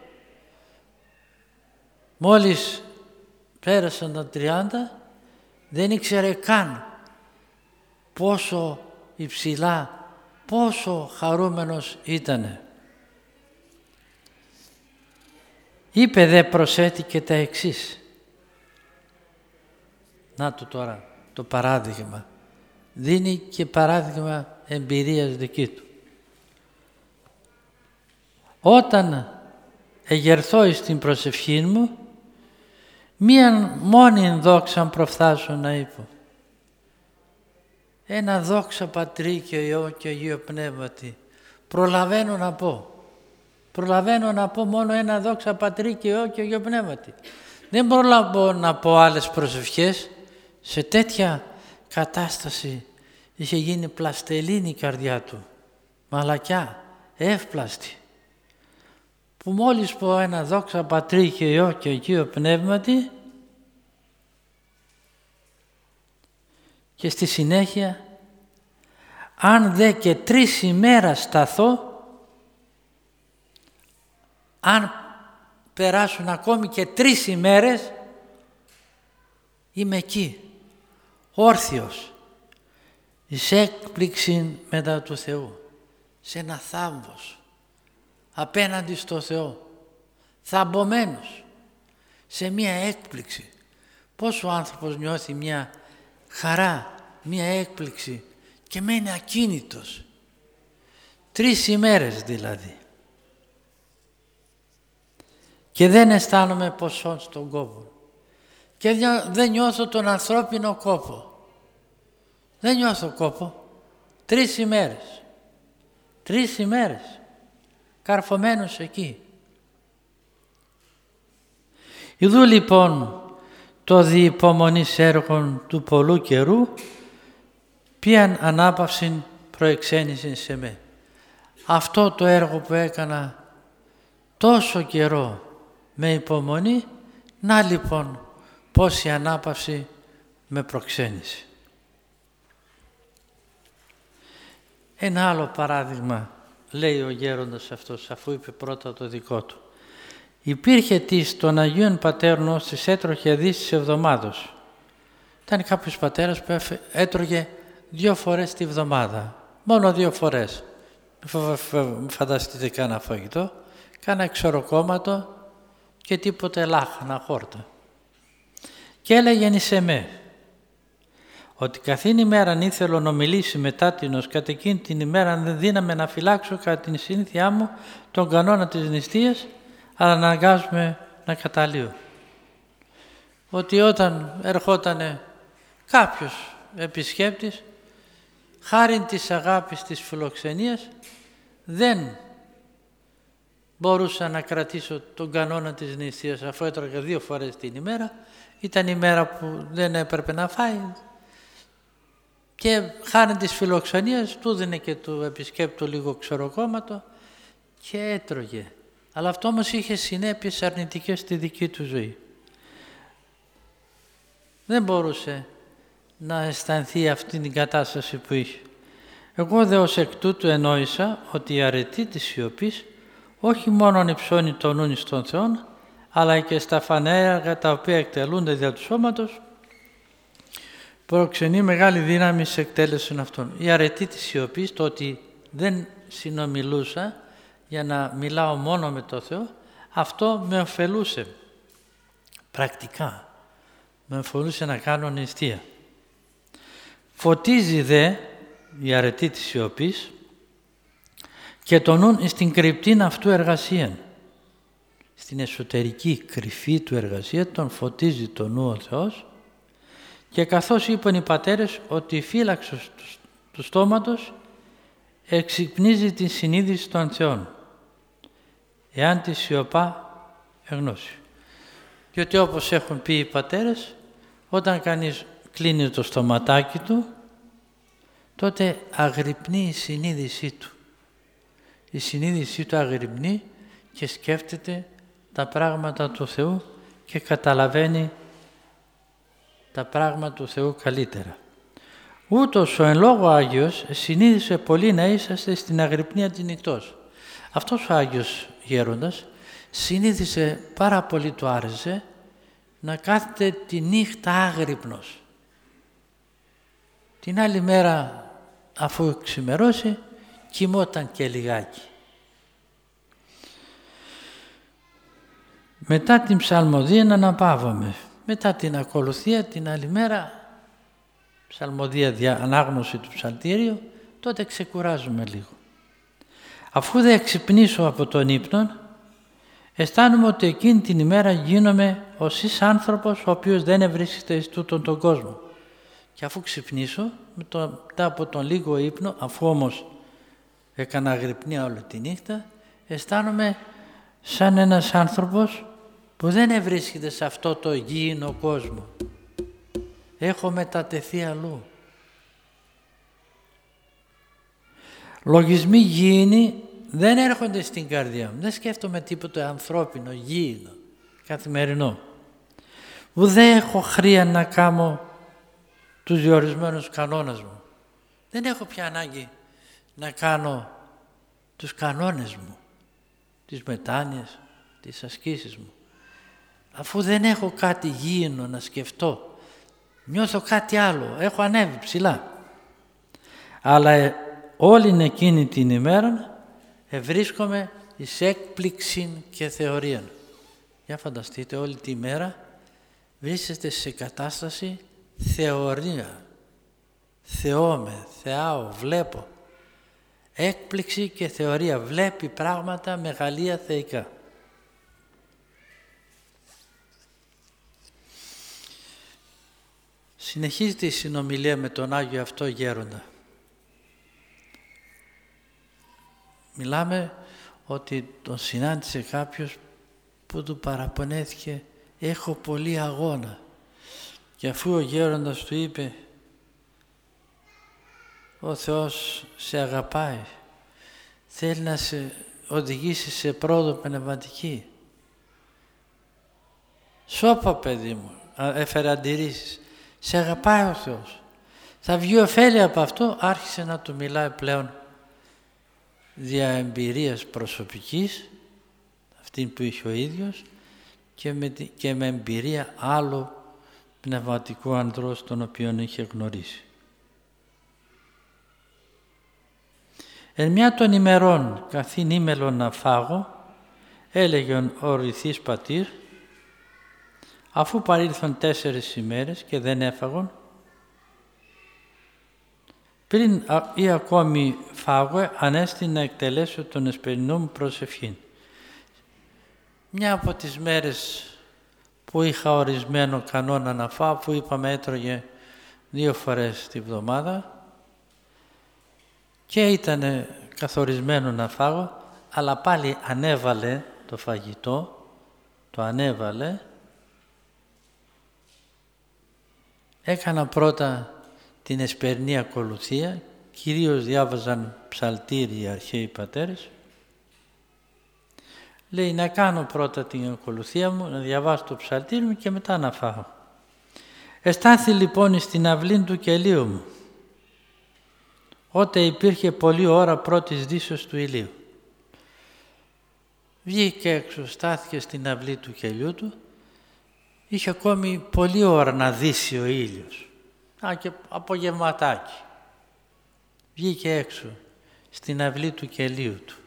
Μόλις πέρασαν τα τριάντα δεν ήξερε καν πόσο υψηλά, πόσο χαρούμενος ήτανε. Είπε δε προσέτει και τα εξής. Να το τώρα το παράδειγμα. Δίνει και παράδειγμα εμπειρίας δική του. Όταν εγερθώ εις την προσευχή μου, μίαν μόνην δόξαν προφθάσω να είπω. Ένα δόξα Πατρί και Υιό και Αγίο Πνεύματι. Προλαβαίνω να πω. Προλαβαίνω να πω μόνο ένα δόξα Πατρί και Υιό και Αγίο Πνεύματι. Δεν προλαβαίνω να πω άλλες προσευχές. Σε τέτοια κατάσταση είχε γίνει πλαστελίνη η καρδιά του. Μαλακιά, εύπλαστη. Που μόλις πω ένα δόξα Πατρί και Υιό και Αγίο Πνεύματι και στη συνέχεια αν δε και τρεις ημέρας σταθώ, αν περάσουν ακόμη και τρεις ημέρες, είμαι εκεί, όρθιος, εις έκπληξη μετά του Θεού, σε ένα θάμβος, απέναντι στο Θεό, θαμπομένος, σε μία έκπληξη. Πώς ο άνθρωπος νιώθει μια χαρά, μια έκπληξη και μένει ακίνητος. Τρεις ημέρες δηλαδή. Και δεν αισθάνομαι ποσόν στον κόπο. Και δεν νιώθω τον ανθρώπινο κόπο. Δεν νιώθω κόπο. Τρεις ημέρες. Τρεις ημέρες. Καρφωμένος εκεί. Ιδού λοιπόν το διυπομονής έργων του πολλού καιρού ποιαν ανάπαυσιν προεξένησιν σε με. Αυτό το έργο που έκανα τόσο καιρό με υπομονή, να λοιπόν πόση ανάπαυση με προξένησε. Ένα άλλο παράδειγμα λέει ο γέροντας αυτός, αφού είπε πρώτα το δικό του. Υπήρχε της των Αγίων Πατέρων όσοι έτρωχε δις της εβδομάδος. Ήταν κάποιος πατέρας που έτρωγε δύο φορές τη βδομάδα, μόνο δύο φορές. Φανταστείτε κάνα φαγητό, κάνα εξοροκόμματο και τίποτε λάχανα χόρτα. Και έλεγεν εις εμέ, ότι καθήν ημέραν ήθελω να μιλήσει μετά τινος, κατ' εκείνη την ημέρα δεν δύναμε να φυλάξω κατά την συνήθειά μου τον κανόνα της νηστείας, αλλά να αναγκάζουμε να καταλύω. Ότι όταν ερχότανε κάποιος επισκέπτης, χάριν της αγάπης της φιλοξενίας, δεν μπορούσα να κρατήσω τον κανόνα της νηστείας, αφού έτρωγα δύο φορές την ημέρα, ήταν η μέρα που δεν έπρεπε να φάει, και χάριν της φιλοξενίας του δίνε και του επισκέπτου λίγο ξεροκόμματο και έτρωγε. Αλλά αυτό όμως είχε συνέπειες αρνητικές στη δική του ζωή. Δεν μπορούσε να αισθανθεί αυτή την κατάσταση που είχε. Εγώ δε ως εκ τούτου ενόησα ότι η αρετή της σιωπής όχι μόνον υψώνει το νου εις τον Θεόν, αλλά και στα φανέργα τα οποία εκτελούνται δια του σώματος, προξενεί μεγάλη δύναμη σε εκτέλεση αυτών. Η αρετή της σιωπής, το ότι δεν συνομιλούσα για να μιλάω μόνο με το Θεό, αυτό με ωφελούσε πρακτικά. Με ωφελούσε να κάνω νηστεία. Φωτίζει δε η αρετή της σιωπής και το νουν στην κρυπτήν αυτού εργασία. Στην εσωτερική κρυφή του εργασία τον φωτίζει το νου ο Θεός, και καθώς είπαν οι πατέρες ότι η φύλαξος του στόματος εξυπνίζει την συνείδηση των Θεών, εάν τη σιωπά εγνώσει. Διότι όπως έχουν πει οι πατέρες, όταν κανείς κλείνει το στοματάκι του, τότε αγρυπνεί η συνείδησή του. Η συνείδησή του αγρυπνεί και σκέφτεται τα πράγματα του Θεού και καταλαβαίνει τα πράγματα του Θεού καλύτερα. Ούτως ο εν λόγω Άγιος συνείδησε πολύ να είσαστε στην αγρυπνία της νυχτός. Αυτός ο Άγιος Γέροντας συνείδησε, πάρα πολύ του άρεσε να κάθεται τη νύχτα άγρυπνος. Την άλλη μέρα, αφού ξημερώσει, κοιμόταν και λιγάκι. Μετά την ψαλμοδία να αναπαύομαι. Μετά την ακολουθία την άλλη μέρα, ψαλμοδία δια ανάγνωση του ψαλτήριου, τότε ξεκουράζουμε λίγο. Αφού δεν ξυπνήσω από τον ύπνο, αισθάνομαι ότι εκείνη την ημέρα γίνομαι ως εις άνθρωπος ο οποίος δεν ευρίσκεται εις τούτον τον κόσμο. Και αφού ξυπνήσω, μετά από τον λίγο ύπνο, αφού όμως έκανα αγρυπνία όλη τη νύχτα, αισθάνομαι σαν ένας άνθρωπος που δεν ευρίσκεται σε αυτό το γήινο κόσμο. Έχω μετατεθεί αλλού. Λογισμοί γήινοι δεν έρχονται στην καρδιά μου. Δεν σκέφτομαι τίποτα ανθρώπινο, γήινο, καθημερινό. Που δεν έχω χρία να κάνω τους διορισμένους κανόνες μου. Δεν έχω πια ανάγκη να κάνω τους κανόνες μου, τις μετάνοιες, τις ασκήσεις μου. Αφού δεν έχω κάτι γήινο να σκεφτώ, νιώθω κάτι άλλο, έχω ανέβει ψηλά. Αλλά ε, όλη εκείνη την ημέρα ευρίσκομαι εις έκπληξη και θεωρία. Για φανταστείτε, όλη τη μέρα βρίσκεστε σε κατάσταση θεωρία. Θεώμαι, θεάω, βλέπω. Έκπληξη και θεωρία. Βλέπει πράγματα μεγαλεία θεϊκά. Συνεχίζεται η συνομιλία με τον Άγιο αυτό Γέροντα. Μιλάμε ότι τον συνάντησε κάποιος που του παραπονέθηκε, έχω πολύ αγώνα. Και αφού ο Γέροντας του είπε, ο Θεός σε αγαπάει, θέλει να σε οδηγήσει σε πρόοδο πνευματική. Σώπα παιδί μου, έφερε αντιρρήσεις. Σε αγαπάει ο Θεός. Θα βγει ωφέλη από αυτό, άρχισε να του μιλάει πλέον δια εμπειρίας προσωπικής, αυτή που είχε ο ίδιος, και με, και με εμπειρία άλλου πνευματικού ανδρός τον οποίον είχε γνωρίσει. Εν μια των ημερών καθήν ήμελον να φάγω, έλεγε ο ρηθής πατήρ, αφού παρήλθον τέσσερις ημέρες και δεν έφαγον, πριν ή ακόμη φάγω, ανέστη να εκτελέσω τον εσπερινό μου προσευχήν. Μια από τις μέρες που είχα ορισμένο κανόνα να φάω, που είπαμε έτρωγε δύο φορές τη βδομάδα και ήταν καθορισμένο να φάγω, αλλά πάλι ανέβαλε το φαγητό, το ανέβαλε. Έκανα πρώτα την εσπερινή ακολουθία, κυρίως διάβαζαν ψαλτήρι οι αρχαίοι πατέρες. Λέει να κάνω πρώτα την ακολουθία μου, να διαβάσω το ψαλτήρι μου και μετά να φάω. Εστάθη λοιπόν στην αυλήν του κελίου μου, ότε υπήρχε πολλή ώρα πρώτης δύσεως του ηλίου. Βγήκε έξω, στάθηκε στην αυλή του κελιού του, είχε ακόμη πολλή ώρα να δύσει ο ήλιος. Α, και απογευματάκι. Βγήκε έξω στην αυλή του κελίου του.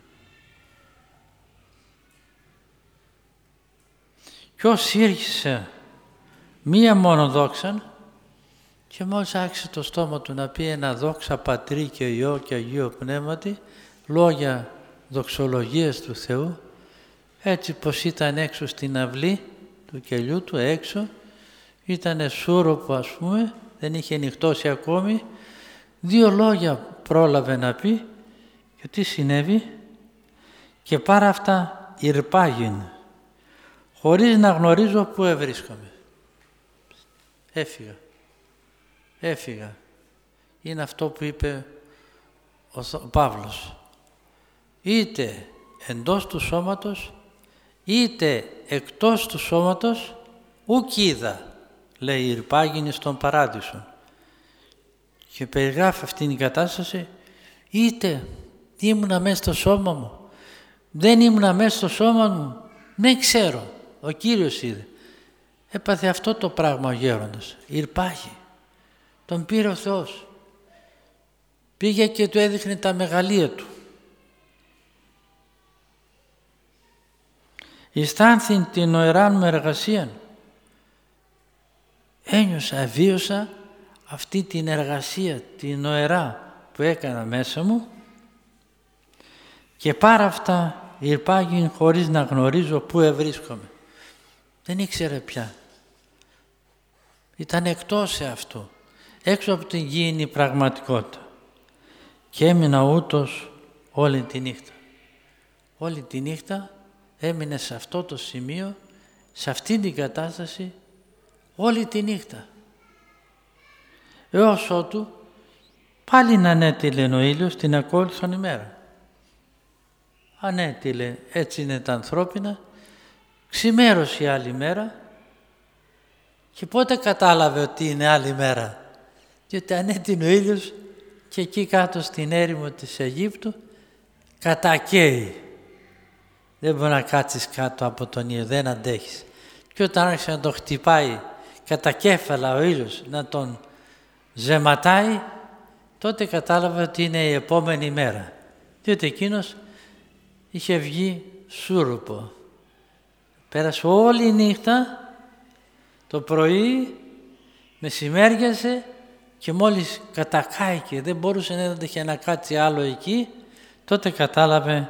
Κι ως ήρχισε μία μόνο δόξαν και μόλις άρχισε το στόμα του να πει ένα δόξα Πατρί και Υιό και Αγίο Πνεύματι, λόγια δοξολογίας του Θεού, έτσι πως ήταν έξω στην αυλή του κελιού του, έξω, ήτανε σούροπο ας πούμε, δεν είχε νυχτώσει ακόμη, δύο λόγια πρόλαβε να πει και τι συνέβη, και πάρα αυτά ηρπάγιν, χωρίς να γνωρίζω πού ευρίσκομαι. Έφυγα. Έφυγα. Είναι αυτό που είπε ο Παύλος. Είτε εντός του σώματος, είτε εκτός του σώματος, ουκ είδα, λέει, ηρπάγινη στον παράδεισο. Και περιγράφει αυτήν την κατάσταση, είτε ήμουνα μέσα στο σώμα μου, δεν ήμουνα μέσα στο σώμα μου, δεν ξέρω. Ο Κύριος είδε. Έπαθε αυτό το πράγμα ο γέροντας. Ηρπάγει. Τον πήρε ο Θεός. Πήγε και του έδειχνε τα μεγαλεία του. Αισθάνθην την οεράν μου εργασία. Ένιωσα, βίωσα αυτή την εργασία, την οερά που έκανα μέσα μου και πάρα αυτά ηρπάγει χωρίς να γνωρίζω πού ευρίσκομαι. Δεν ήξερε πια. Ήταν εκτός σε αυτό, έξω από την γήινη πραγματικότητα. Και έμεινα ούτως όλη τη νύχτα. Όλη τη νύχτα έμεινε σε αυτό το σημείο, σε αυτή την κατάσταση, όλη τη νύχτα. Έως ότου πάλι να ανέτειλε ο ήλιος την ακόλουθον ημέρα. Ανέτειλε, έτσι είναι τα ανθρώπινα, ξημέρωσε η άλλη μέρα και πότε κατάλαβε ότι είναι άλλη μέρα? Διότι ανέτειλε ο ήλιος και εκεί κάτω στην έρημο της Αιγύπτου κατακαίει. Δεν μπορεί να κάτσεις κάτω από τον ήλιο, δεν αντέχεις. Και όταν άρχισε να το χτυπάει κατά κέφαλα ο ήλιος, να τον ζεματάει, τότε κατάλαβε ότι είναι η επόμενη μέρα. Διότι εκείνος είχε βγει σούρουπο. Πέρασε όλη η νύχτα, το πρωί μεσημέριασε και μόλις κατακάηκε, δεν μπορούσε να έτυχε να κάτσει άλλο εκεί, τότε κατάλαβε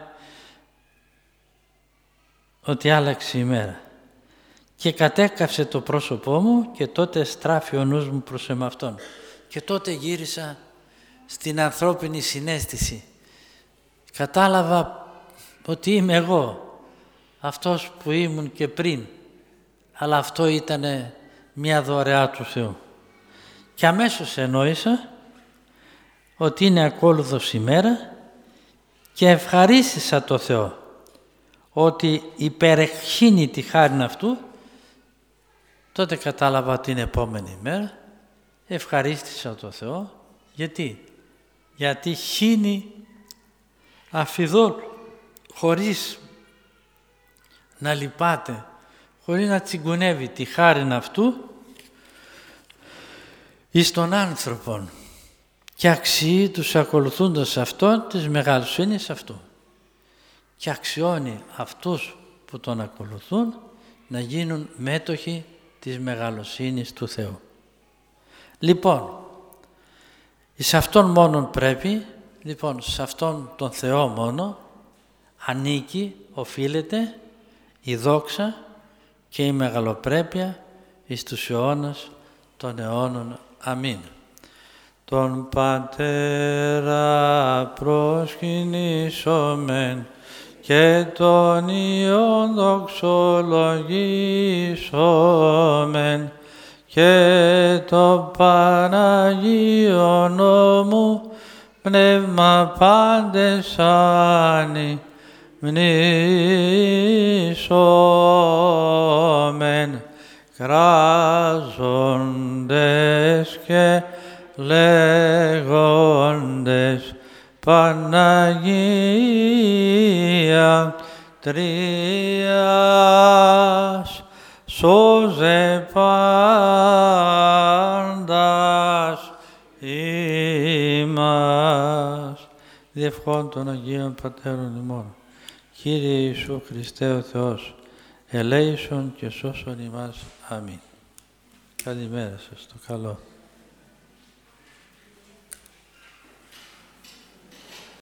ότι άλλαξε η μέρα. Και κατέκαυσε το πρόσωπό μου και τότε στράφει ο νους μου προς εμαυτόν. Και τότε γύρισα στην ανθρώπινη συναίσθηση. Κατάλαβα ότι είμαι εγώ, αυτός που ήμουν και πριν, αλλά αυτό ήταν μια δωρεά του Θεού. Και αμέσως εννοήσα ότι είναι ακόλουθος ημέρα και ευχαρίστησα το Θεό ότι υπερεχύνει τη χάριν αυτού. Τότε κατάλαβα την επόμενη μέρα, ευχαρίστησα το Θεό. Γιατί? Γιατί χύνει αφιδόλου, χωρίς να λυπάται, χωρίς να τσιγκουνεύει τη χάριν αυτού εις των άνθρωπων. και αξιεί τους ακολουθούντας Αυτόν της μεγαλοσύνης Αυτού. Και αξιώνει αυτούς που Τον ακολουθούν να γίνουν μέτοχοι της μεγαλοσύνης του Θεού. Λοιπόν, σε Αυτόν μόνον πρέπει, λοιπόν, σε Αυτόν τον Θεό μόνο, ανήκει, οφείλεται η δόξα και η μεγαλοπρέπεια εις τους αιώνας των αιώνων. Αμήν. Τον Πατέρα προσκυνήσομεν και τον Υιόν δοξολογήσομεν και το Παναγίον Νόμου Πνεύμα πάντες άνοι μνήσομεν, κράζοντες και λέγοντες Παναγία Τρίας, σώζε πάντας ημάς. Διευχών των Αγίων Πατέρων ημών. Κύριε Ιησού Χριστέ ο Θεός, ελέησον και σώσον ημάς. Αμήν. Καλημέρα σας, το καλό.